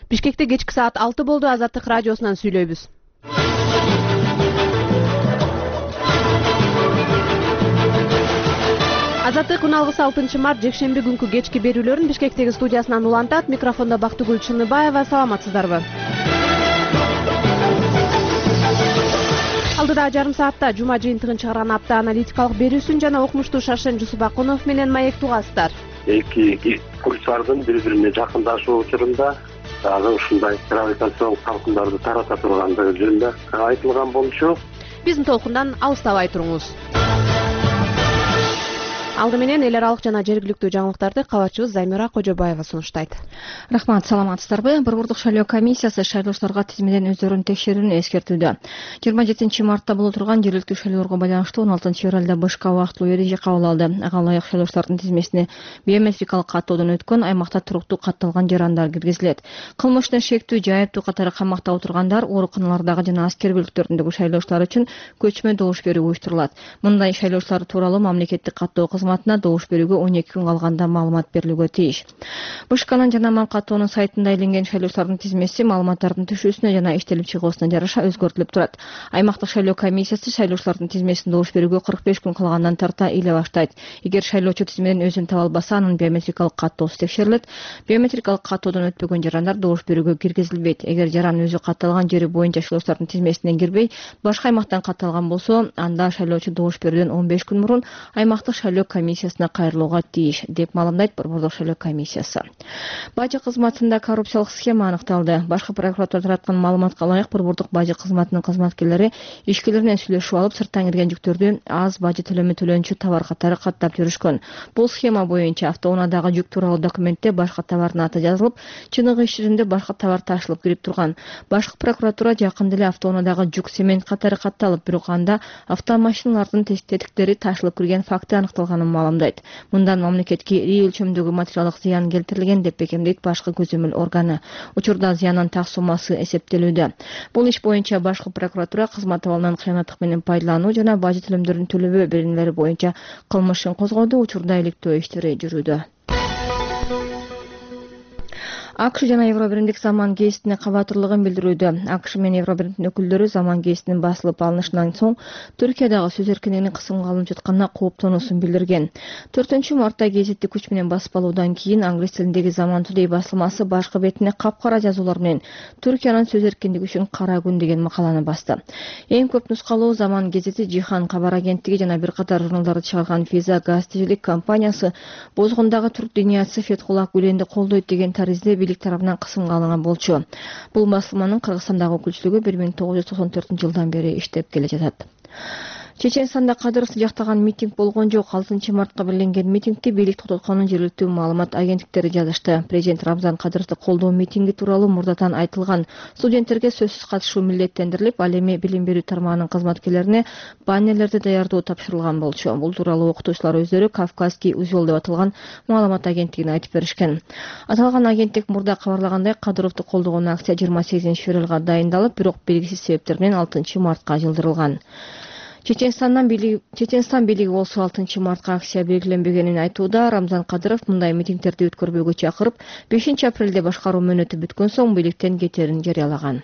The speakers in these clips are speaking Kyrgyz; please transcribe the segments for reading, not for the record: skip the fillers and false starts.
Бишкекте кечки саат 6 болду. Азаттык радиосунан сүйлөйбүз. Азаттык 16-март жекшемби күнкү кечки берүүлөрүн Бишкектеги студиясынан улантат. Микрофондо Бактыгүл Чыныбаева. Саламатсыздарбы? Алдыда жарым саатта жума жыйынтыгын чыгарган апта аналитикалык берүүсүн жана окумуштуу Шашен Жусупакунов менен маек тугасыздар. Эки курстардын бири-бирине жакындашуу учурунда дагы ушундай гравитациялык талкындарды тарата тургандыгы жөнүндө айтылган болчу. Биздин толкундан алыстабай туруңуз. Алды менен эл аралык жана жергиликтүү жаңылыктарды кабатчыбыз Займира Кожобаева сунуштайт. Рахмат, саламатсыздарбы? Борбордук шайлоо комиссиясы шайлоочуларга тизмеден өздөрүнүн текшерүүнү эскертүүдө. 27-мартта боло турган жергиликтүү шайлоолорго байланыштуу 16-февралда БШК убактылуу эреже кабыл алды. Ага ылайык шайлоочулардын тизмесине биометрикалык каттоодон өткөн аймакта туруктуу катталган жарандар киргизилет. Кылмышына шектүү, же айыптуу катары камакта отургандар, ооруканалардагы жана аскер бөлүктөрүндөгү шайлоочулар үчүн көчмө добуш берүү уюштурулат. Мындай шайлоочулар тууралуу мамлекеттик каттоо добуш берүүгө 12 күн калганда маалымат берилүүгө тийиш. БШКнын жанаман каттоонун сайтында иленген шайлоочулардын тизмеси маалыматтардын түшүүсүнө жана иштелип чыгуусуна жараша өзгөртүлүп турат. Аймактык шайлоо комиссиясы шайлоочулардын тизмесин добуш берүүгө 45 күн калгандан тарта иле баштайт. Эгер шайлоочу тизмеден өзүн таба албаса, анын биометрикалык каттоосу текшерилет. Биометрикалык каттоодон өтпөгөн жарандар добуш берүүгө киргизилбейт. Эгер жаран өзү катталган жери боюнча шайлоочулардын тизмесинен кирбей, башка аймактан катталган болсо, анда шайлоочу добуш берүүдөн 15 күн мурун аймактык шайлоо комиссиясына кайрылууга тийиш, деп маалымдайт Борбордук шайлоо комиссиясы. Бажы кызматында коррупциялык схема аныкталды. Башкы прокуратура тараткан маалыматка ылайык Борбордук бажы кызматынын кызматкерлери ишкерлер менен сүйлөшүп алып, сырттан кирген жүктөрдү аз бажы төлөмү төлөнчү товар катары каттап жүрүшкөн. Бул схема боюнча автоунаадагы жүк тууралуу документте башка товардын аты жазылып, чыныгы иш жүзүндө башка товар ташылып кирип турган. Башкы прокуратура жакында эле автоунаадагы жүк цемент катары катталып, бирок анда автомашиналардын тетиктери ташылып кирген факты аныкталганын маалымдайт. Мындан мамлекетке ири өлчөмдөгү материалдык зыян келтирилген деп бекемдейт башкы көзөмөл органы. Учурда зыяндын так суммасы эсептелүүдө. Бул иш боюнча башкы прокуратура кызмат абалынан кыянаттык менен пайдалануу жана бажы төлөмдөрүн төлөбөө беренелери боюнча кылмыш ишин козгоду. Учурда иликтөө иштери жүрүүдө. АКШ жана Евробиримдик заман гезитине кабатырлыгын билдирүүдө. АКШ менен Евробиримдин өкүлдөрү заман гезитинин басылып алынышынан соң Түркиядагы сөз эркиндигинин кысымга алынып жатканына кооптонуусун билдирген. 4-мартта гезитти күч менен басып алуудан кийин англис тилиндеги Заман Today басылмасы башкы бетине капкара жазуулар менен Түркиянын сөз эркиндиги үчүн кара күн деген макаланы басты. Эң көп нускалуу Заман гезити Жихан кабар агенттиги жана бир катар журналдарды чыгарган Физа газетчилик компаниясы бозгундагы түрк диниясы Фетхуллах Гүленди колдойт деген таризде тарабынан кысымга алынган болчу. Бул басылманын Кыргызстандагы өкүлчүлүгү 1994 жылдан бери иштеп келе жатат. Чеченстанда Кадыровду жактаган митинг болгон жок. 6-мартка белгиленген митингди бийлик токтотконун жергиликтүү маалымат агенттиктери жазышты. Президент Рамзан Кадыровду колдоо митинги тууралуу мурдатан айтылган. Студенттерге сөзсүз катышуу милдеттендирилип, ал эми билим берүү тармагынын кызматкерлерине баннерлерди даярдоо тапшырылган болчу. Бул тууралуу окутуучулар өздөрү Кавказский узел деп аталган маалымат агенттигине айтып беришкен. Аталган агенттик мурда кабарлагандай, Кадыровду колдогон акция 28-февралга дайындалып, бирок белгисиз себептер менен 6-мартка жылдырылган. Чеченстан бийлиги болсо 6-мартка акция белгиленбегенин айтууда. Рамзан Кадыров мындай митингдерди өткөрбөөгө чакырып, 5-апрелде башкаруу мөөнөтү бүткөн соң бийликтен кетерин жарыялаган.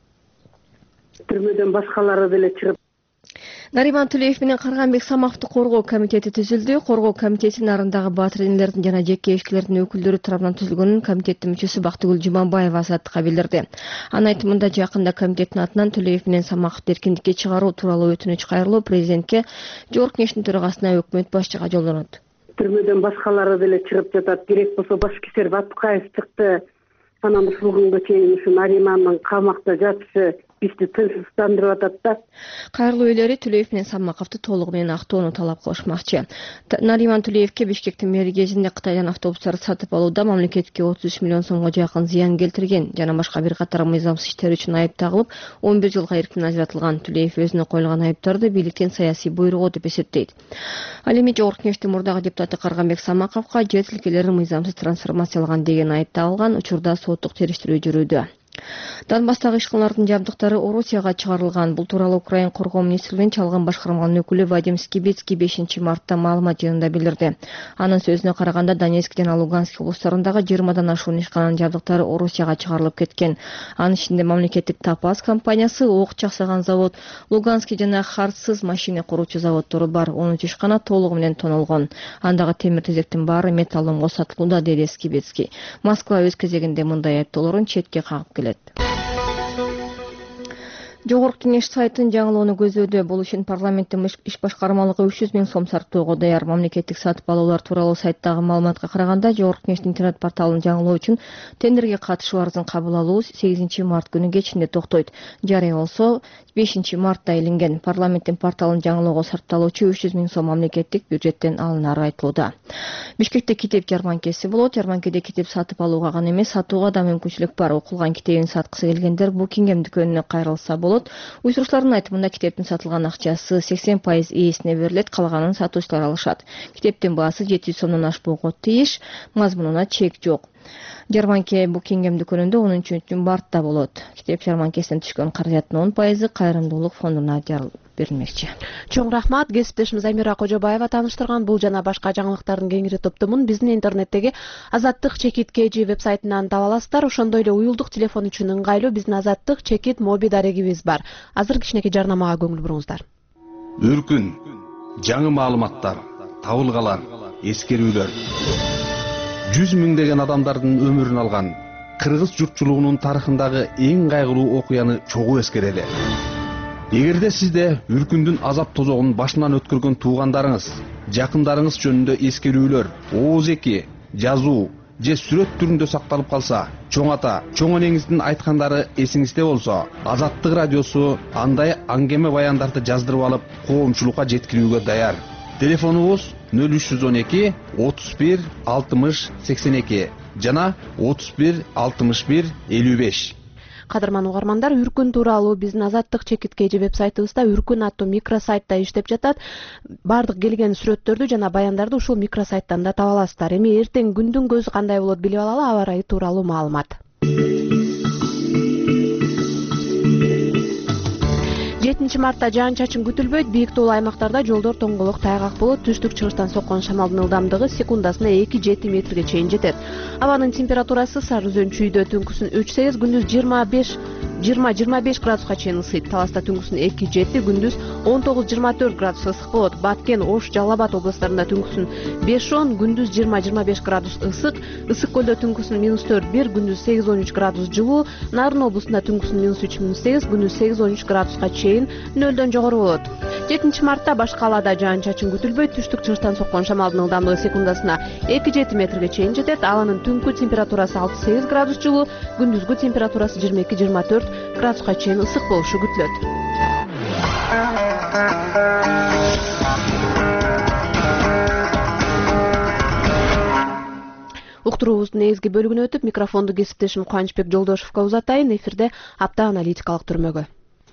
Түрмөдөн башкалары деле чыгып. Нариман Тулеев менен Карганбек Самаковду коргоо комитети түзүлдү. Коргоо комитетинин арындагы баатыр энелердин жана жеке ишкерлердин өкүлдөрү тарабынан түзүлгөнүн комитеттин мүчөсү Бактыгүл Жуманбаева Азаттыкка билдирди. Анын айтымында жакында комитеттин атынан Тулеев менен Самаковду эркиндикке чыгаруу тууралуу өтүнүч кайрылуу президентке, Жогорку Кеңештин төрагасына, өкмөт башчыга жолдонот. Түрмөдөн башкалары деле чыгып жатат. Керек болсо башкисер Батыкаев чыкты. Анан ушул күнгө чейин ушу Наримандын камакта жатышы бизди тынчсыздандырып атат да. Кайрылуу ээлери Тулеев менен Самаковду толугу менен актоону талап кылышмакчы. Нариман Тулеевке Бишкектин мэри кезинде Кытайдан автобустарды сатып алууда мамлекетке 33 миллион сомго жакын зыян келтирген жана башка бир катар мыйзамсыз иштер үчүн айып тагылып, 11 жылга эрктен ажыратылган. Тулеев өзүнө коюлган айыптарды бийликтин саясий буйругу деп эсептейт. Ал эми Жогорку Кеңештин мурдагы депутаты Карганбек Самаковго жер тилкелерин мыйзамсыз трансформациялаган деген айып тагылган. Учурда соттук териштирүү жүрүүдө. Донбасстагы ишканалардын жабдыктары Орусияга чыгарылган. Бул тууралуу Украин коргоо министрлигинин чалгын башкармалынын өкүлү Вадим Скибицкий 5-мартта маалымат жыйынында билдирди. Анын сөзүнө караганда Донецк жана Луганск облустарындагы 20 ашуун ишкананын жабдыктары Орусияга чыгарылып кеткен. Анын ичинде мамлекеттик Тапас компаниясы, ок чаксаган завод, Луганск жана Хартсыз машина куруучу заводдору бар. 13 ишкана толугу менен тонолгон. Андагы темир тезектин баары металломго сатылууда, деди Скибицкий. Москва өз кезегинде мындай айыптоолорун четке кагып келет. Жогорку кеңеш сайтын жаңылоону көздөдө. Бул үчүн парламенттин иш башкармалыгы 300 000 сом сарптоого даяр. Мамлекеттик сатып алуулар тууралуу сайттагы маалыматка караганда, Жогорку кеңештин интернет порталын жаңылоо үчүн тендерге катышуу арызын кабыл алуу 8 март күнү кечинде токтойт. Жарыя болсо 5 мартта илинген. Парламенттин порталын жаңылоого сарпталуучу 300 000 сом мамлекеттик бюджеттен алынары айтылууда. Бишкекте китеп жарманкеси болот. Жарманкеде китеп сатып алууга гана эмес, сатууга да мүмкүнчүлүк бар. Окулган китебин саткысы келгендер бул Кингем дүкөнүнө кайрылса болот. Уюштуруучулардын айтымында китептин сатылган акчасы 80% ээсине берилет, калганын сатуучулар алышат. Китептин баасы 700 сомдон ашпоого тийиш, мазмунуна чек жок. Жарманке бул Кингем дүкөнүндө 13 мартта болот. Китеп жарманкесинен түшкөн каражаттын 10% кайрымдуулук фондуна берилмекчи. Чоң рахмат. Кесиптешimiz Амира Кожобаева тааныштырган бул жана башка жаңылыктардын кеңири топтомун биздин интернеттеги Азаттык чекит KG вебсайтынан таба аласыздар. Ошондой эле уюлдук телефон үчүн ыңгайлуу биздин Азаттык чекит моби дарегибиз бар. Азыр кичинекей жарнамага көңүл буруңуздар. Өркүн, жаңы маалыматтар, табылгалар, эскерүүлөр. 100 миңдеген адамдардын өмүрүн алган кыргыз журтчулугунун тарыхындагы эң кайгылуу окуяны чогуу эскерели. Эгерде сизде үркүндүн азап тозогун башынан өткөргөн туугандарыңыз, жакындарыңыз жөнүндө эскерүүлөр, ооз-эки, жазуу же сүрөт түрүндө сакталып калса, чоң ата, чоң энеңиздин айткандары эсиңизде болсо, Азаттык радиосу андай аңгеме баяндарды жаздырып алып, коомчулукка жеткирүүгө даяр. Телефонубуз 0312 31 60 82 жана 31 61 55. Кадырман угармандар, Үркүн тууралуу биздин Азаттык чекит KG вебсайтыбызда Үркүн аттуу микросайтта иштеп жатат. Бардык келген сүрөттөрдү жана баяндарды ушул микросайттан да таба аласыздар. Эми эртең күндүн көзү кандай болот билип алалы, аба ырайы тууралуу маалымат. 7 мартта жаан-чачын күтүлбөйт. Бийик тоолуу аймактарда жолдор тоңголок тайгак болот. Түштүк-чыгыштан соккон шамалдын ылдамдыгы секундасына 2-7 метрге чейин жетет. Абанын температурасы Сары Өзөн чүйдө түнкүсүн 3-8, күндүз 20-25 градуска чейин ысыйт. Таласта түнкүсүн 2-7, күндүз 19-24 градус ысык болот. Баткен, Ош, Жалал Абад областарында түнкүсүн 5-10, күндүз 20-25 градус ысык. Ысык көлдө түнкүсүн -4-1, күндүз 8-13 градус жылуу. Нарын облусунда түнкүсүн -3-8, күндүз 8-13 градуска чейин нөлдөн жогору болот. 7 мартта башка калаада жаан-чачын күтүлбөйт. Түштүк-чыгыштан соккон шамалдын ылдамдыгы секундасына 2-7 метрге чейин жетет. Абанын түнкү температурасы 6-8 градус жылуу, күндүзгү температурасы 22-24 градуска чейин ысык болушу күтүлөт. Уктуруубуздун негизги бөлүгүнө өтүп, микрофонду кесиптешим Кубанычбек Жолдошевго узатайын. Эфирде апта аналитикалык түрмөгү.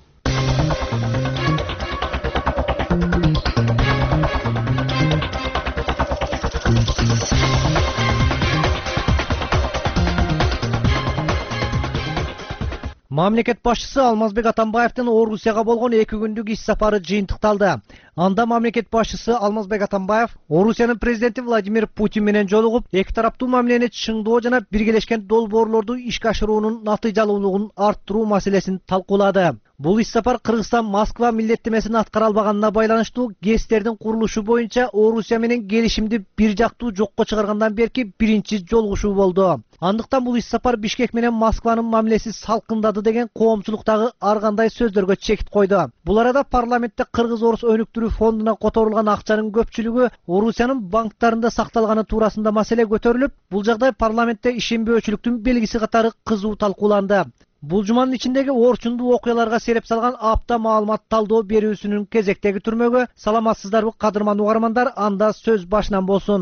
Мамлекет башчысы Алмазбек Атамбаевдин Орусияга болгон 2 күндүк иш сапары жыйынтыкталды. Анда мамлекет башчысы Алмазбек Атамбаев Орусиянын президенти Владимир Путин менен жолугуп, эки тараптуу мамилени чыңдоо жана биргелешкен долбоорлорду ишке ашыруунун натыйжалуулугун арттыруу маселесин талкуулады. Бул иш сапар Кыргызстан Москва милдеттемесин аткара албаганына байланыштуу ГЭСтердин курулушу боюнча Орусия менен келишимди бир жактуу жокко чыгаргандан берки биринчи жолугушуу болду. Андыктан бул иш сапар Бишкек менен Москванын мамилеси салкындады деген коомчулуктагы ар кандай сөздөргө чекит койду. Бул арада парламентте Кыргыз-Орус өнүктүрүү фондуна которулган акчанын көпчүлүгү Орусиянын банктарында сакталганы туурасында маселе көтөрүлүп, бул жагдай парламентте ишенбөөчүлүктүн белгиси катары кызуу талкууланды. Бул жуманын ичиндеги орчундуу окуяларга сереп салган апта маалымат талдоо берүүсүнүн кезектеги түрмөгү саламатсыздарбы кадырман угармандар, анда сөз башынан болсун.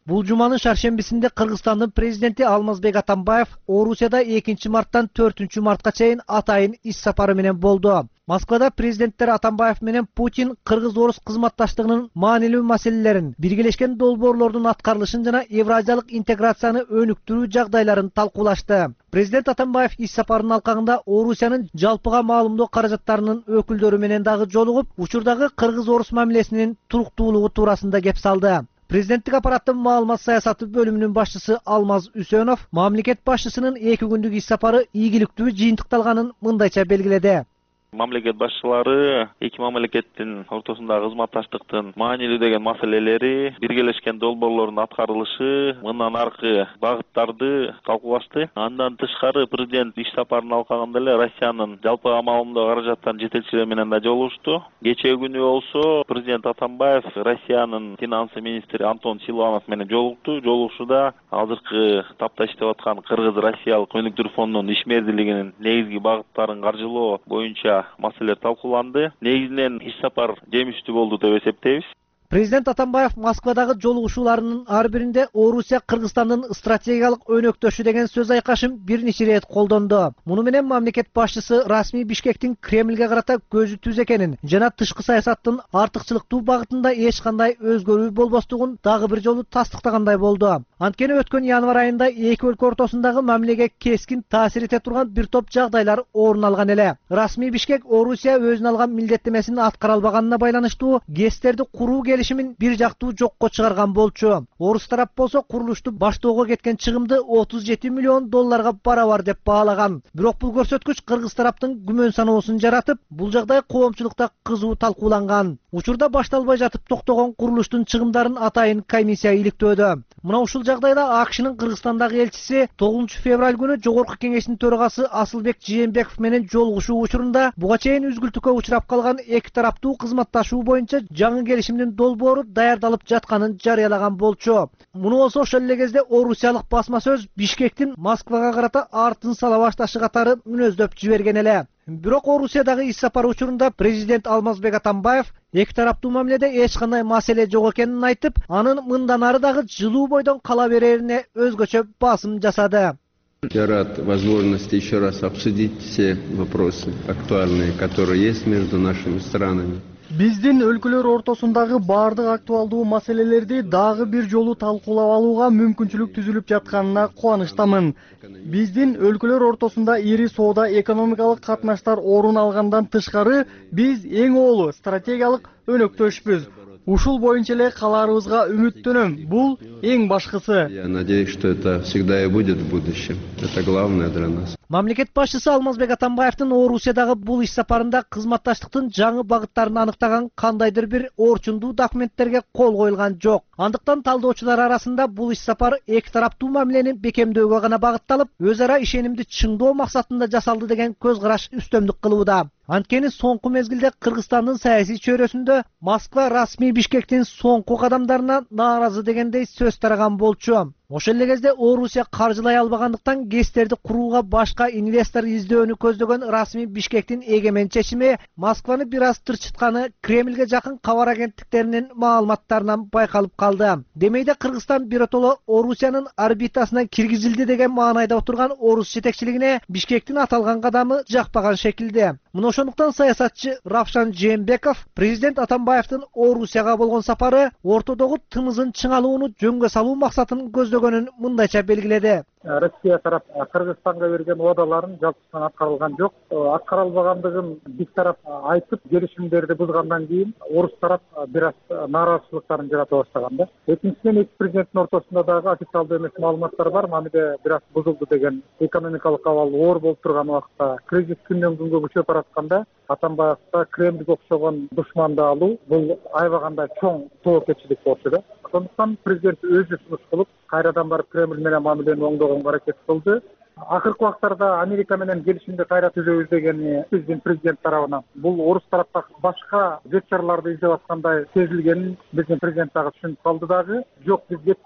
Бул жуманын шаршембисинде Кыргызстандын президенти Алмазбек Атамбаев Орусияда 2 марттан 4 мартка чейин атайын иш сапары менен болду. Москвада президенттер Атамбаев менен Путин кыргыз-орус кызматташтыгынын маанилүү маселелерин, биргелешкен долбоорлордун аткарылышын жана евразиялык интеграцияны өнүктүрүү жагдайларын талкуулашты. Президент Атамбаев иш сапарынын алкагында Орусиянын жалпыга маалымдоо каражаттарынын өкүлдөрү менен дагы жолугуп, учурдагы кыргыз-орус мамилесинин туруктуулугу туурасында кеп салды. Президенттик аппараттын маалымат саясаты бөлүмүнүн башчысы Алмаз Үсөнов мамлекет башчысынын 2 күндүк иш сапары ийгиликтүү жыйынтыкталганын мындайча белгиледи. Мамлекет башчылары эки мамлекеттин ортосундагы кызматташтыктын маанилүү деген маселелери, биргелешкен долбоорлордун аткарылышы, мындан аркы багыттарды талкуулашты. Андан тышкары президент иш сапарынын алкагында эле Россиянын жалпыга маалымдоо каражаттарынын жетекчилери менен да жолугушту. Кечээ күнү болсо президент Атамбаев Россиянын финансы министри Антон Силуанов менен жолукту. Жолугушууда азыркы тапта иштеп аткан Кыргыз-Россиялык өнүктүрүү фондунун ишмердүүлүгүнүн негизги багыттарын каржылоо боюнча маселелер талкууланды. Негизинен иш сапар жемиштүү болду деп эсептейбиз. Президент Атамбаев Москвадагы жолугушууларынын ар биринде Орусия Кыргызстандын стратегиялык өнөктөшү деген сөз айкашын бир нече ирет колдонду. Муну менен мамлекет башчысы расмий Бишкектин Кремлге карата көзү түз экенин жана тышкы саясаттын артыкчылыктуу багытында эч кандай өзгөрүү болбостугун дагы бир жолу тастыктагандай болду. Анткени өткөн январь айында эки өлкө ортосундагы мамилеге кескин таасир эте турган бир топ жагдайлар орун алган эле. Расмий Бишкек Орусия өзүнө алган милдеттемесин аткара албаганына байланыштуу ГЭСтерди куруу келишимин бир жактуу жокко чыгарган болчу. Орус тарап болсо курулушту баштоого кеткен чыгымды 37 миллион долларга барабар деп баалаган. Бирок бул көрсөткүч Кыргыз тараптын күмөн саноосун жаратып, бул жагдай коомчулукта кызуу талкууланган. Учурда башталбай жатып токтогон курулуштун чыгымдарын атайын комиссия иликтөөдө. Мына ушул жагдайда АКШнын Кыргызстандагы элчиси 9 февраль күнү Жогорку кеңештин төрагасы Асылбек Жээнбеков менен жолугушуу учурунда буга чейин үзгүлтүккө учурап калган эки тараптуу кызматташуу боюнча жаңы келишимдин долбоору даярдалып жатканын жарыялаган болчу. Муну болсо ошол эле кезде орусиялык басма сөз Бишкектин Москвага карата артын сала башташы катары мүнөздөп жиберген эле. Бирок Орусиядагы иш сапары учурунда президент Алмазбек Атамбаев эки тараптуу мамиледе эч кандай маселе жок экенин айтып, анын мындан ары дагы жылуу бойдон кала берерине өзгөчө басым жасады. Я рад возможности еще раз обсудить все вопросы актуальные, которые есть между нашими странами. Биздин өлкөлөр ортосундагы баардык актуалдуу маселелерди дагы бир жолу талкуулап алууга мүмкүнчүлүк түзүлүп жатканына кубанычтамын. Биздин өлкөлөр ортосунда ири соода экономикалык катнаштар орун алгандан тышкары биз эң оолу стратегиялык өнөктөшпүз. Ушул боюнча эле калаарыбызга үмүттөнөм. Бул эң башкысы. Я надеюсь, что это всегда и будет в будущем. Это главное для нас. Мамлекет башчысы Алмазбек Атамбаевдин Орусиядагы бул иш сапарында кызматташтыктын жаңы багыттарын аныктаган кандайдыр бир орчундуу документтерге кол коюлган жок. Андыктан талдоочулар арасында бул иш сапар эки тараптуу мамилени бекемдөөгө гана багытталып, өз ара ишенимди чыңдоо максатында жасалды деген көз караш үстөмдүк кылууда. Анткени соңку мезгилде Кыргызстандын саясий чөйрөсүндө Москва расмий Бишкектин соңку кадамдарына нааразы дегендей сөз тараган болчу. Ошол эле кезде Орусия каржылай албагандыктан ГЭСтерди курууга башка инвестор издөөнү көздөгөн расмий Бишкектин эгемен чечими Москваны бир аз тырчытканы Кремлге жакын кабар агенттиктеринин маалыматтарынан байкалып калды. Демейде Кыргызстан биротоло Орусиянын орбитасына киргизилди деген маанайда отурган орус жетекчилигине Бишкектин аталган кадамы жакпаган шекилде. Мына ошондуктан саясатчы Равшан Жээнбеков президент Атамбаевдин Орусияга болгон сапары ортодогу тымызын чыңалууну жөнгө салуу максатын көздөгөнүн мындайча белгиледи. Россия тарап Кыргызстанга берген убадаларын жалпысынан аткарылган жок. Аткарылбагандыгын бир тарап айтып, келишимдерди бузгандан кийин орус тарап бир аз нааразычылыктарын жарата баштаган да. Экинчиден эки президенттин ортосунда дагы официалдуу эмес маалыматтар бар. Мамиле бир аз бузулду деген, экономикалык абал оор болуп турган убакта кризис күндөн күнгө күчөп баратканда Атамбаевка Кремльге окшогон душманды алуу бул айбагандай чоң тобокелчилик болчу да. Ошондуктан президент өзү сунуш кылып, кайрадан барып Кремль менен мамилени оңдогонго аракет кылды. Акыркы убактарда Америка менен келишимди кайра түзөбүз деген биздин президент тарабынан бул орус тарапка башка вечерларды издеп аткандай сезилгенин биздин президент дагы түшүнүп калды дагы. Жок, биз кетпейбиз.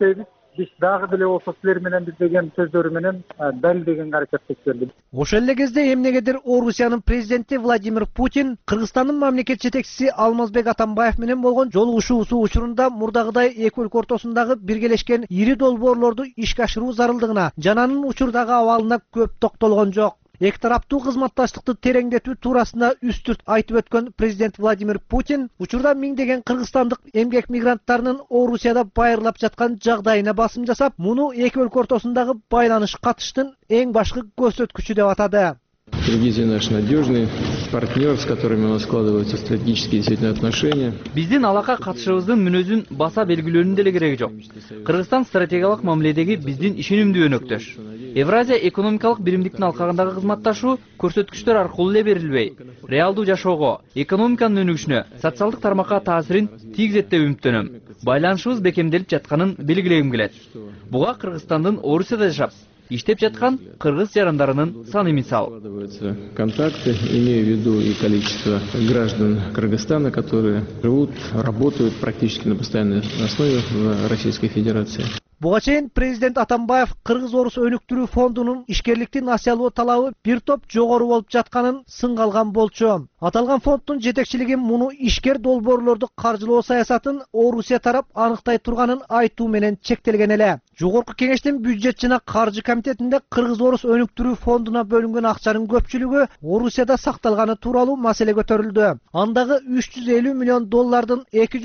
биз дагы деле болсо силер менен биз деген сөздөрү менен далилдегенге аракет бердик. Ошол эле кезде эмнегедир Орусиянын президенти Владимир Путин Кыргызстандын мамлекет жетекчиси Алмазбек Атамбаев менен болгон жолугушуусу учурунда мурдагыдай эки өлкө ортосундагы биргелешкен ири долбоорлорду ишке ашыруу зарылдыгына жана анын учурдагы абалына көп токтолгон жок. Эки тараптуу кызматташтыкты тереңдетүү туурасында үстүрт айтып өткөн президент Владимир Путин учурда миңдеген кыргызстандык эмгек мигранттарынын Орусияда байырлап жаткан жагдайына басым жасап, муну эки өлкө ортосундагы байланыш катыштын эң башкы көрсөткүчү деп атады. Киргизия наш надежный партнер, с которыми у нас складываются стратегические действительно отношения. Биздин алака катышыбыздын мүнөзүн баса белгилөөнүн деле кереги жок. Кыргызстан стратегиялык мамиледеги биздин ишенимдүү өнөктөш. Евразия экономикалык биримдиктин алкагындагы кызматташуу көрсөткүчтөр аркылуу эле берилбей, реалдуу жашоого, экономиканын өнүгүшүнө, социалдык тармакка таасирин тийгизет деп үмүттөнөм. Байланышыбыз бекемделип жатканын белгилегим келет. Буга Кыргызстандын Орусияда жашап иштеп жаткан кыргыз жарандарынын саны мисал. Контакты, имею в виду и количество граждан Кыргызстана, которые живут, работают практически на постоянной основе в Российской Федерации. Буга чейин президент Атамбаев Кыргыз-Орус өнүктүрүү фондунун ишкерликти насыялоо талабы бир топ жогору болуп жатканын сынга алган болчу. Аталган фонддун жетекчилиги муну ишкер долбоорлорду каржылоо саясатын Орусия тарап аныктай турганын айтуу менен чектелген эле. Жогорку кеңештин бюджет жана каржы комитетинде Кыргыз-Орус өнүктүрүү фондуна бөлүнгөн акчанын көпчүлүгү Орусияда сакталганы тууралуу маселе көтөрүлдү. Андагы 350 миллион доллардын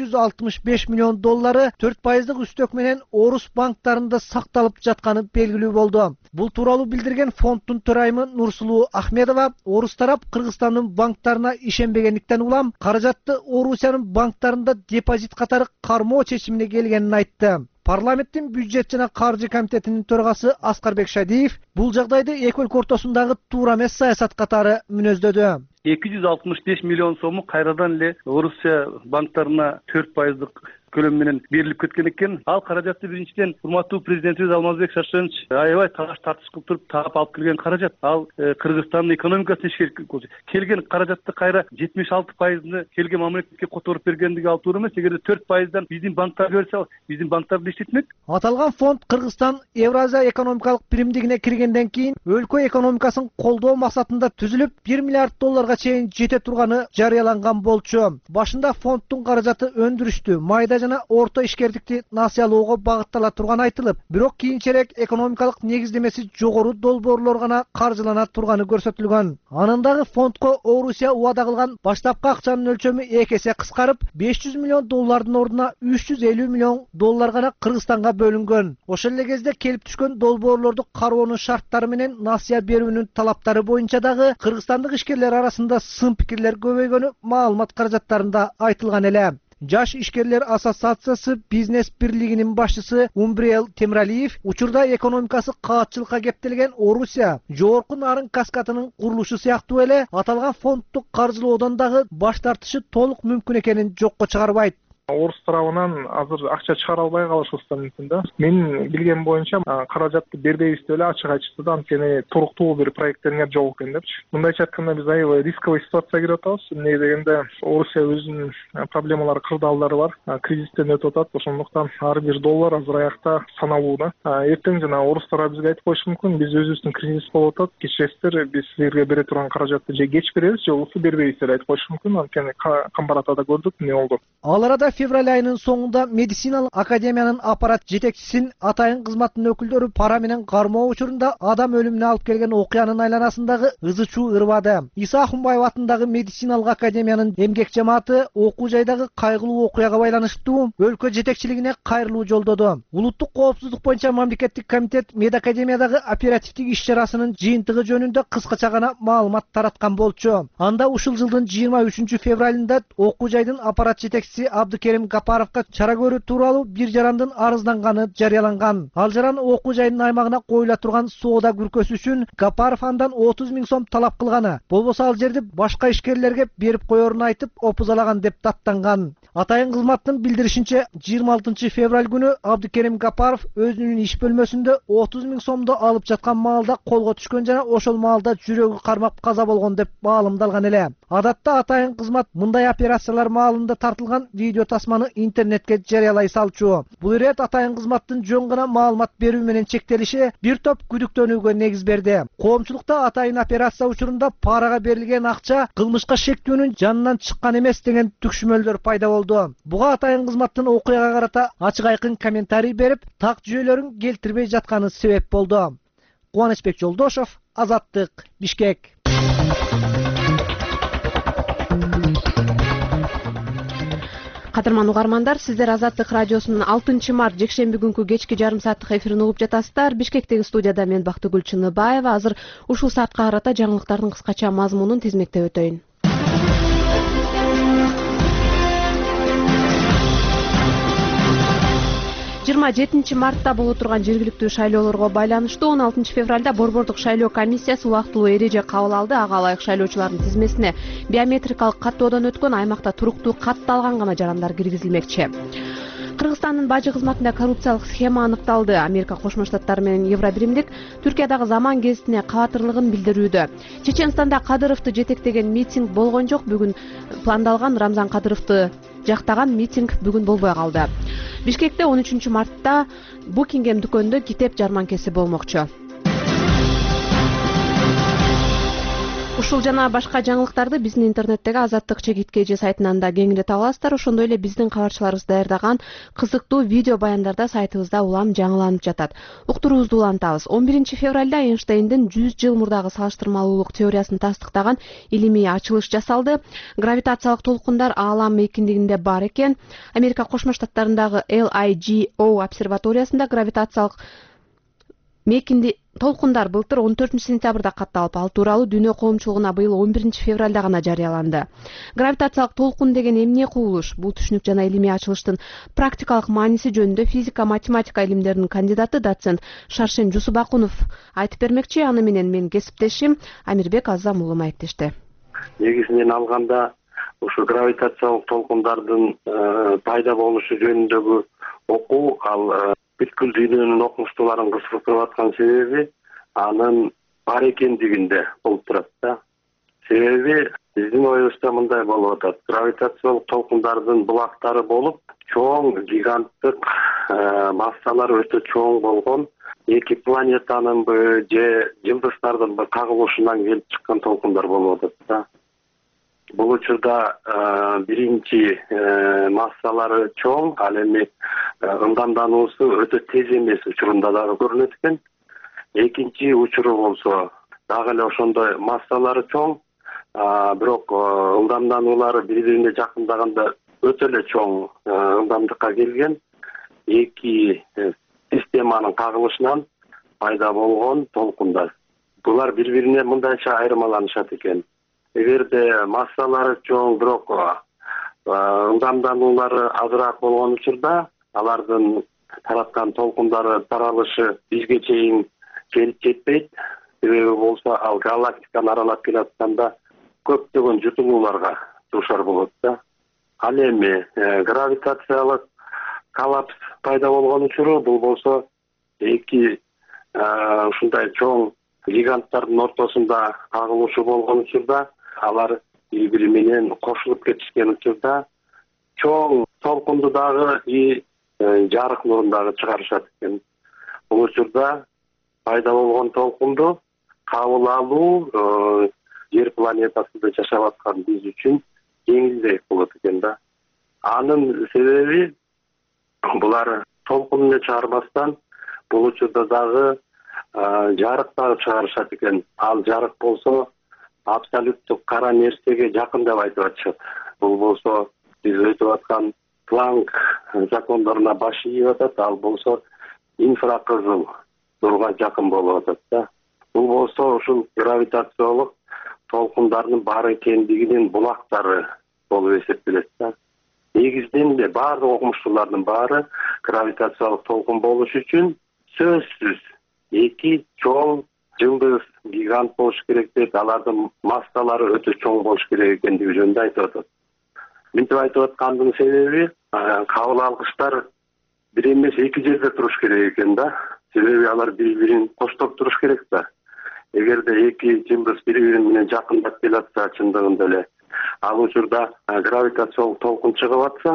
265 миллион доллары 4% үстөк менен Орус банктарында сакталып жатканы белгилүү болду. Бул тууралуу билдирген фонддун төрайымы Нурсулуу Ахмедова Орус тарап Кыргызстандын банктарына ишенбегендиктен улам каражатты Орусиянын банктарында депозит катары кармоо чечимине келгенин айтты. Парламенттин бюджет жана каржы комитетинин төрагасы Аскарбек Шадиев бул жагдайды эки өлкө ортосундагы туура эмес саясат катары мүнөздөдү. 265 миллион сому кайрадан эле Орусия банктарына 4% көлөм менен берилип кеткен экен. Ал каражатты биринчиден урматтуу президентибиз Алмазбек Шаршенович аябай тагаш тартыш кылып туруп таап алып келген каражат. Ал Кыргызстандын экономикасына келген каражатты кайра 76%ны келген мамлекетке которуп бергендиги ал туура эмес. Эгерде 4%дан биздин банктарга берсе, биздин банктар иштетмек. Аталган фонд Кыргызстан Евразия экономикалык биримдигине киргенден кийин өлкө экономикасын колдоо максатында түзүлүп 1 миллиард долларга чейин жете турганы жарыяланган болчу. Башында фонддун каражаты өндүрүштү, майда жана орто ишкердикти насыялоого багыттала турганы айтылып, бирок кийинчерээк экономикалык негиздемеси жогору долбоорлор гана каржылана турганы көрсөтүлгөн. Анын дагы фондко Орусия убада кылган баштапкы акчанын өлчөмү 2 эсе кыскарып, 500 миллион доллардын ордуна 350 миллион доллар гана Кыргызстанга бөлүнгөн. Ошол эле кезде келип түшкөн долбоорлорду кароонун шарттары менен насыя берүүнүн талаптары боюнча дагы кыргызстандык ишкерлер арасында сын пикирлер көбөйгөнү маалымат каражаттарында айтылган эле. Жаш ишкерлер ассоциациясы бизнес бирлигинин башчысы Умбриел Темиралиев учурда экономикасы каатчылыкка кептелген Орусия жогорку нарын каскадынын курулушу сыяктуу эле аталган фондду каржылоодон дагы баш тартышы толук мүмкүн экенин жокко чыгарбайт. Орус тарабынан азыр акча чыгара албай калышыбыз да мүмкүн да. Мен билгем боюнча каражатты бербейбиз деп эле ачык айтышты, анткени туруктуу бир проекттериңер жок экен депчи. Мындайча айтканда биз аябай рисковый ситуацияга кирип атабыз. Эмне дегенде Орусия өзүнүн проблемалары, кырдаалдары бар, кризистен өтүп атат. Ошондуктан ар бир доллар азыр аякта саналуу да. Эртең жана орус тарабы бизге айтып коюшу мүмкүн, биз өзүбүздүн кризис болуп атат, кечиресиздер, биз силерге бере турган каражатты же кеч беребиз, же болбосо бербейбиз деп айтып коюшу мүмкүн. Анткени Камбаратада көрдүк эмне болду. Ал арада февраль айынын соңунда медициналык академиянын аппарат жетекчисин атайын кызматтын өкүлдөрү пара менен кармоо учурунда адам өлүмүнө алып келген окуянын айланасындагы ызы чуу ырбады. Иса Ахунбаев атындагы медициналык академиянын эмгек жамааты окуу жайдагы кайгылуу окуяга байланыштуу өлкө жетекчилигине кайрылуу жолдоду. Улуттук коопсуздук боюнча мамлекеттик комитет медакадемиядагы оперативдик иш-чарасынын жыйынтыгы жөнүндө кыскача гана маалымат тараткан болчу. Анда ушул жылдын 23 февралында окуу жайдын аппарат жетекчиси Абдыкерим Гапаровка чара көрүү тууралуу бир жарандын арызданганы жарыяланган. Ал жаран окуу жайдын аймагына коюла турган соода күркөсү үчүн Гапаров андан 30 000 сом талап кылганы. Болбосо ал жерди башка ишкерлерге берип коерун айтып опузалаган деп даттанган. Атайын кызматтын билдиришинче 26 февраль күнү Абдыкерим Гапаров өзүнүн иш бөлмөсүндө 30 000 сомду алып жаткан маалда колго түшкөн жана ошол маалда жүрөгү кармап каза болгон деп маалымдалган эле. Адатта атайын кызмат мындай операциялар маалында тартылган видео тасманы интернетке жарыялай салчу. Бул ирет атайын кызматтын жөн гана маалымат берүү менен чектелиши бир топ күдүктөнүүгө негиз берди. Коомчулукта атайын операция учурунда парага берилген акча кылмышка шектүүнүн жанынан чыккан эмес деген түкшүмөлдөр пайда болду. Буга атайын кызматтын окуяга карата ачык айкын комментарий берип, так жүйөлөрүн келтирбей жатканы себеп болду. Кубанычбек Жолдошов, Азаттык, Бишкек. Кадырман угармандар, сиздер Азаттык радиосунун 6 март жекшемби күнкү кечки жарым сааттык эфирин угуп жатасыздар. Бишкектеги студияда мен Бактыгүл Чыныбаева. Азыр ушул саатка карата жаңылыктардын кыскача мазмунун тизмектеп өтөйүн. 27 мартта болуп турган жергиликтүү шайлоолорго байланыштуу 16 февралда Борбордук шайлоо комиссиясы убактылуу эреже кабыл алды. Ага ылайык шайлоочулардын тизмесине биометрикалык каттоодон өткөн аймакта туруктуу катталган гана жарандар киргизилмекчи. Кыргызстандын бажы кызматында коррупциялык схема аныкталды. Америка Кошмо Штаттары менен Евробиримдик Түркиядагы заман гезитине кабатырлыгын билдирүүдө. Чеченстанда Кадыровду жетектеген митинг болгон жок. Бүгүн пландалган Рамзан Кадыровду жактаган митинг бүгүн болбой калды. Бишкекте 13 мартта Букингем дүкөнүндө китеп жарманкеси болмокчу. Ушул жана башка жаңылыктарды биздин интернеттеги Азаттык ЧГТК сайтынан да кеңири таба аласыздар. Ошондой эле биздин кабарчыларыбыз даярдаган кызыктуу видео баяндарда сайтыбызда улам жаңыланып жатат. Уктуруубузду улантабыз. 11 февралда Эйнштейндин 100 жыл мурдагы салыштырмалуулук теориясын тастыктаган илимий ачылыш жасалды. Гравитациялык толкундар аалам эркиндигинде бар экен. Америка Кошмо Штаттарындагы LIGO обсерваториясында гравитациялык толкундар былтыр 14 сентябрда катталып, ал тууралуу дүйнө коомчулугуна быйыл 11 февралда гана жарыяланды. Гравитациялык толкун деген эмне кубулуш? Бул түшүнүк жана илимий ачылыштын практикалык мааниси жөнүндө физика, математика илимдеринин кандидаты доцент Шаршен Жусубакунов айтып бермекчи. Аны менен мен кесиптешим Амирбек Азам уулу маектешти. Негизинен алганда ушу гравитациялык толкундардын пайда болушу жөнүндөгү окуу ал бүткүл дүйнөнүн окумуштууларын кызыктырып аткан себеби анын бар экендигинде болуп турат да. Себеби биздин оюбузда мындай болуп атат. Гравитациялык толкундардын булактары болуп, чоң гиганттык массалары өтө чоң болгон эки планетанынбы же жылдыздардынбы кагылышынан келип чыккан толкундар болуп атат да. Бул учурда биринчи массалары чоң, ал эми ыңдамдануусу өтө тез эмес учурунда дагы көрүнөт экен. Экинчи учуру болсо дагы эле ошондой массалары чоң, бирок ыңдамдануулары бири-бирине жакындаганда өтө эле чоң ыңдамдыкка келген эки системанын кагылышынан пайда болгон толкундар. Булар бири-бирине мындайча айырмаланышат экен. Эгерде массалары чоң, бирок ыңдамдануулары азыраак болгон учурда алардын тараткан толкундары таралышы бизге чейин келип жетпейт. Себеби болсо ал галактиканы аралап келатканда көптөгөн жутулууларга дуушар болот да. Ал эми гравитациялык коллапс пайда болгон учуру бул болсо эки ушундай чоң гиганттардын ортосунда кагылышы болгон учурда алар бири-бири менен кошулуп кетишкен учурда чоң толкунду дагы и жарык нурун дагы чыгарышат экен. Бул учурда пайда болгон толкунду кабыл алуу жер планетасында жашап аткан биз үчүн жеңилдеак болот экен да. Анын себеби булар толкун эле чыгарбастан бул учурда дагы жарык дагы чыгарышат экен. Ал жарык болсо абсолюттук кара нерсеге жакын деп айтып атышат. Бул болсо биз өтүп аткан Планк закондоруна баш ийип атат, ал болсо инфракызыл нурга жакын болуп атат да. Бул болсо ушул гравитациялык толкундардын бар экендигинин булактары болуп эсептелет да. Негизинен эле баардык окумуштуулардын баары гравитациялык толкун болуш үчүн сөзсүз эки чоң жылдыз гигант болуш керек дейт. Алардын массалары өтө чоң болуш керек экендиги жөнүндө айтып атат. Мынтип айтып аткандын себеби кабыл алгычтар бир эмес эки жерде туруш керек экен да. Себеби алар бири-бирин коштоп туруш керек да. Эгерде эки жылдыз бири-бири менен жакындап келатса, чындыгында эле ал учурда гравитациялык толкун чыгып атса,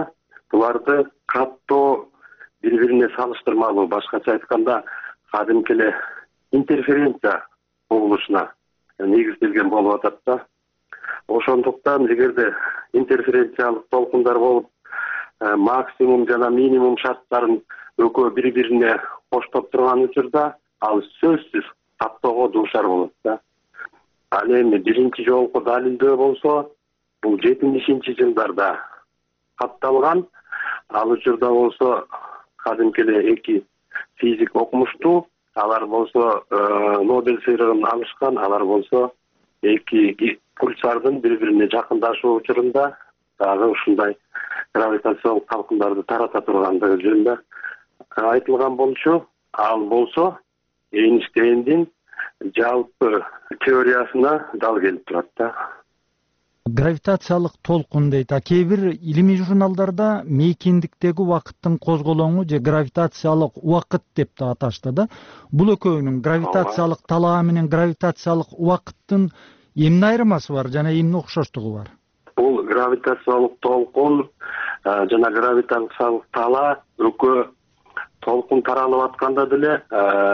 буларды каттоо бири бирине салыштырмалуу, башкача айтканда кадимки эле интерференция болушуна негизделген болуп атат да. Ошондуктан эгерде интерференциялык толкундар болуп, максимум жана минимум шарттарын экөө бири бирине коштоп турган учурда ал сөзсүз каттоого дуушар болот да. Ал эми биринчи жолку далилдөө болсо бул 70-жылдарда катталган. Ал учурда болсо кадимки эле эки физик окумуштуу, алар болсо Нобель сыйлыгын алышкан, алар болсо эки пульсардын бири-бирине жакындашуу учурунда дагы ушундай гравитациялык талкындарды тарата тургандыгы жөнүндө айтылган болчу. Ал болсо Эйнштейндин жалпы теориясына дал келип турат да. Гравитациялык толкун дейт. Кээ бир илимий журналдарда мейкиндиктеги убакыттын козголоңу же гравитациялык убакыт деп да аташты да. Бул экөөнүн гравитациялык талаа менен гравитациялык убакыттын эмне айырмасы бар жана эмне окшоштугу бар? Бул гравитациялык толкун жана гравитациялык талаа экөө толкун таралып атканда деле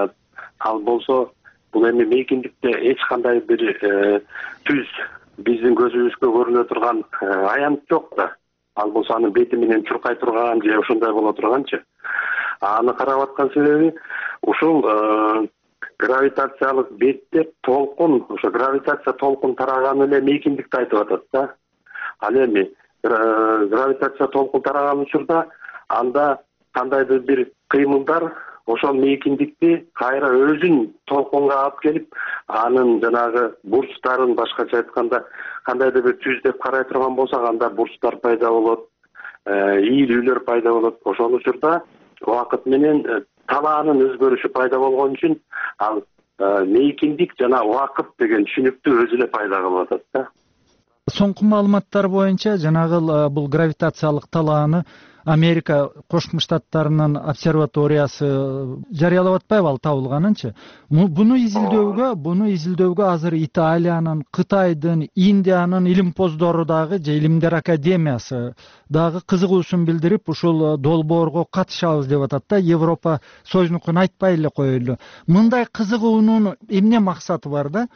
ал болсо бул эми мейкиндикте эч кандай бир түз биздин көзүбүзгө көрүнө турган аянт жок да. Ал болсо анын бети менен чуркай турган же ошондой боло турганчы. Аны карап аткан себеби ушул гравитациялык бетте толкун, ошо гравитация толкун тараган эле мейкиндикти айтып атат да. Ал эми гравитация толкун тараган учурда анда кандайдыр бир кыймылдар ошол мейкиндикти кайра өзүн толкунга алып келип, анын жанагы бурчтарын, башкача айтканда кандайдыр бир түз деп карай турган болсок, анда бурчтар пайда болот, ийилүүлөр пайда болот. Ошол учурда убакыт менен талаанын өзгөрүшү пайда болгон үчүн ал мейкиндик жана убакыт деген түшүнүктү өзү эле пайда кылып атат да. Соңку маалыматтар боюнча жанагы бул гравитациялык талааны Америка Кошмо Штаттарынын обсерваториясы жарыялап атпайбы ал табылганынчы? Буну изилдөөгө азыр Италиянын, Кытайдын, Индиянын илимпоздору дагы же Илимдер академиясы дагы кызыгуусун билдирип, ушул долбоорго катышабыз деп атат да. Европа Союзнукун айтпай эле коелу. Мындай кызыгуунун эмне максаты бар да?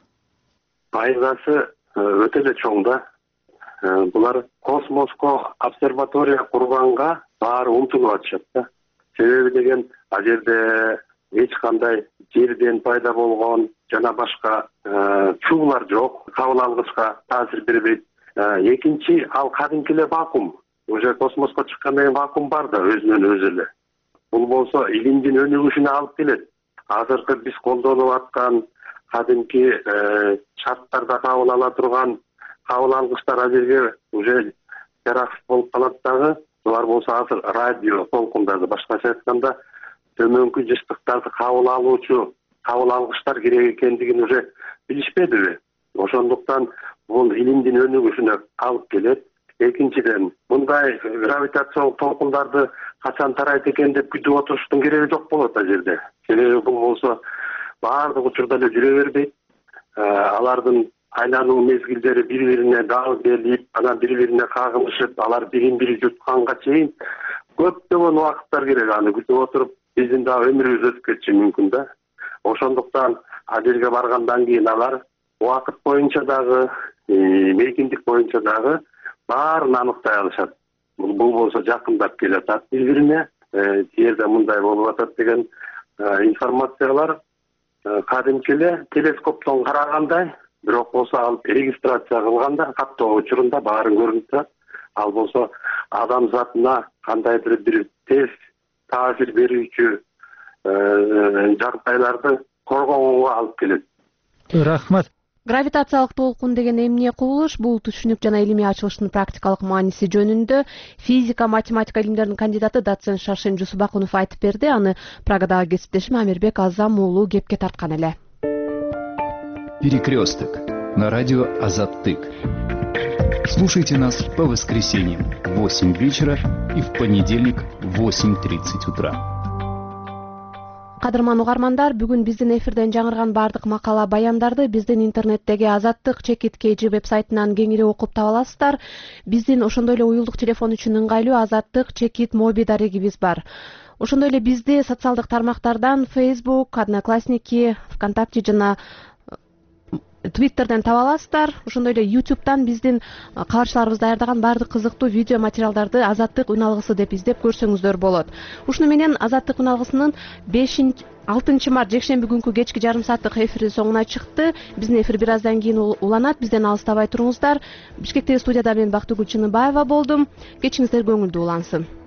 Пайдасы өтө эле чоң да. Булар космоско обсерватория курганга баары умтулуп атышат да. Себеби деген ал жерде эч кандай жерден пайда болгон жана башка чуулар жок, кабыл алгычка таасир бербейт. Экинчи, ал кадимки эле вакуум. Уже космоско чыккандан кийин вакуум бар да өзүнөн өзү эле. Бул болсо илимдин өнүгүшүнө алып келет. Азыркы биз колдонуп аткан кадимки шарттарда кабыл ала турган кабыл алгычтар ал жерге уже жараксыз болуп калат дагы. Булар болсо азыр радио толкундарды, башкача айтканда төмөнкү жыштыктарды кабыл алуучу кабыл алгычтар керек экендигин уже билишпедиби? Ошондуктан бул илимдин өнүгүшүнө алып келет. Экинчиден, мындай гравитациялык толкундарды качан тарайт экен деп күтүп отуруштун кереги жок болот ал жерде. Себеби бул болсо баардык учурда эле жүрө бербейт. Алардын айлануу мезгилдери бири-бирине дал келип, анан бири-бирине кагылышып, алар бирин-бири жутканга чейин көптөгөн убакыттар керек. Аны күтүп отуруп, биздин дагы өмүрүбүз өтүп кетиши мүмкүн да. Ошондуктан ал жерге баргандан кийин алар убакыт боюнча дагы, мейкиндик боюнча дагы баарын аныктай алышат. Бул болсо жакындап келатат бири-бирине, жерде мындай болуп атат деген информациялар кадимки эле телескоптон карагандай, бирок болсо ал регистрация кылганда каттоо учурунда баарын көрүнүп турат. Ал болсо адамзатына кандайдыр бир тез таасир берүүчү жагдайларды коргоого алып келет. Рахмат. Гравитациялык толкун деген эмне кубулуш? Бул түшүнүк жана илимий ачылыштын практикалык мааниси жөнүндө физика, математика илимдеринин кандидаты доцент Шаршен Жусупакунов айтып берди. Аны Прагадагы кесиптешим Амирбек Азам уулу кепке тарткан эле. Перекресток на радио Азаттык. Слушайте нас по воскресеньям в 8 вечера и в понедельник в 8:30 утра. Кадырман угармандар, бүгүн биздин эфирден жаңырган бардык макала баяндарды биздин интернеттеги Азаттык Чекит KG вебсайтынан кеңири окуп таба аласыздар. Биздин ошондой эле уюлдук телефон үчүн ыңгайлуу Азаттык Чекит моби дарегибиз бар. Ошондой эле бизди социалдык тармактардан Facebook, Одноклассники, ВКонтакте жана Twitterден таба аласыздар. Ошондой эле YouTube'дан биздин кабарчыларыбыз даярдаган бардык кызыктуу видео материалдарды Азаттык үналгысы деп издеп көрсөңүздөр болот. Ушуну менен Азаттык үналгысынын 6 март жекшемби күнкү кечки жарым сааттык эфири соңуна чыкты. Биздин эфир бир аздан кийин уланат. Бизден алыстабай туруңуздар. Бишкектеги студияда мен Бактыгүл Чыныбаева болдум. Кечиңиздер көңүлдүү улансын.